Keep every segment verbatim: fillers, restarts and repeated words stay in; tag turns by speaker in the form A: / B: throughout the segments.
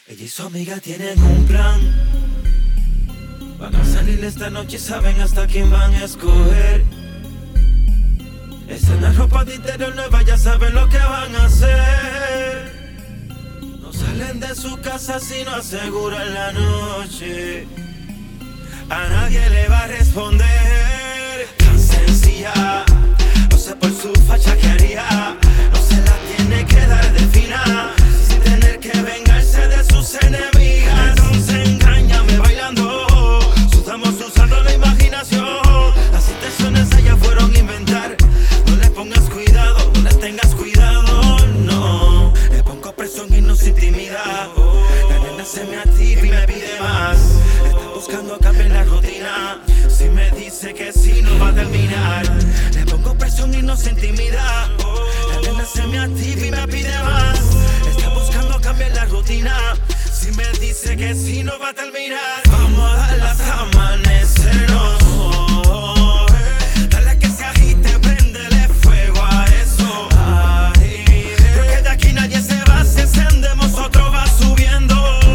A: Ella y su amiga tienen un plan. Van a salir esta noche y saben hasta quién van a escoger. Esa es la ropa de interior nueva, ya saben lo que van a hacer. No salen de su casa si no aseguran la noche. A nadie le va a responder. Tan sencilla, no sé por su facha que haría. No se la tiene que dar de fina, sin tener que vengarse de sus enemigas. Entonces engáñame bailando, sudamos usando la imaginación. Las intenciones allá fueron inventar. No le pongas cuidado, no le tengas cuidado, no. Le pongo presión y no se intimida. La nena se me activa y me pide más. Está buscando cambiar la rutina. Si me dice que sí, no va a terminar. Le pongo presión y no se intimida. La nena se me activa y me pide más. Está buscando cambiar la rutina. Si me dice que sí, no va a terminar. Vamos a darle hasta amanecernos. Dale que se agite, préndele fuego a eso. Porque de aquí nadie se va, si encendemos otro va subiendo.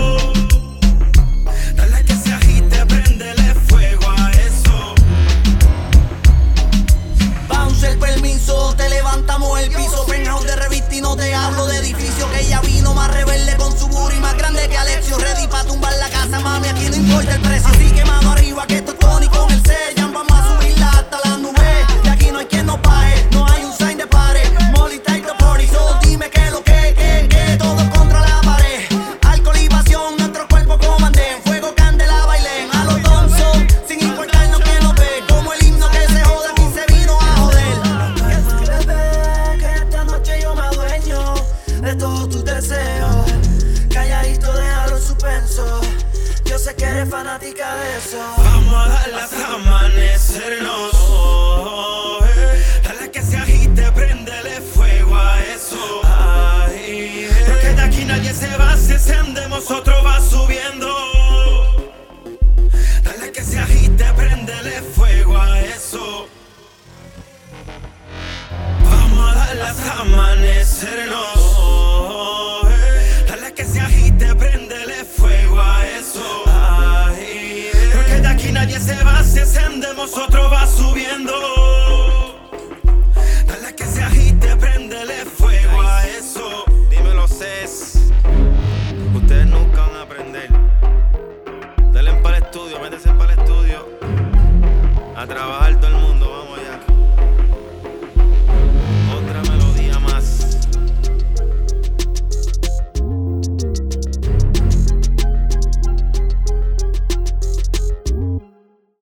A: Dale que se agite, préndele fuego a eso.
B: Bounce el permiso, te levantamos el piso. Penthouse de revista y no te hablo de edificio. Que ella vino más rebelde con su booty más grande que Alexio. Ready pa' tumbar la casa, mami, aquí no importa el precio. Así que mano arriba, que esto es Tony con el Sellan. Vamos a subirla hasta las nubes. De aquí no hay quien nos pague, no hay un sign de pare. Molly take the party, so dime que lo que, que, que. Todos contra la pared. Alcohol y pasión, nuestro cuerpo comanden. Fuego, candela, bailen. A los Thompson, sin importarnos quién nos ve. Como el himno que se joda, aquí se vino a joder. Bebé, que esta noche yo me adueño de todos tus deseos. Calladito, déjalo en suspenso. Yo sé que eres fanática de eso.
A: Vamos a darle hasta amanecernos. Oh, eh. Dale que se agite, préndele fuego a eso. Ay, eh. Porque de aquí nadie se va, si encendemos otro va subiendo. Dale que se agite, préndele fuego a eso. Vamos a darle hasta amanecernos. Oh, eh. Dale que se agite, préndele fuego a eso. Ay, eh. Porque de aquí nadie se va, si encendemos otro va subiendo.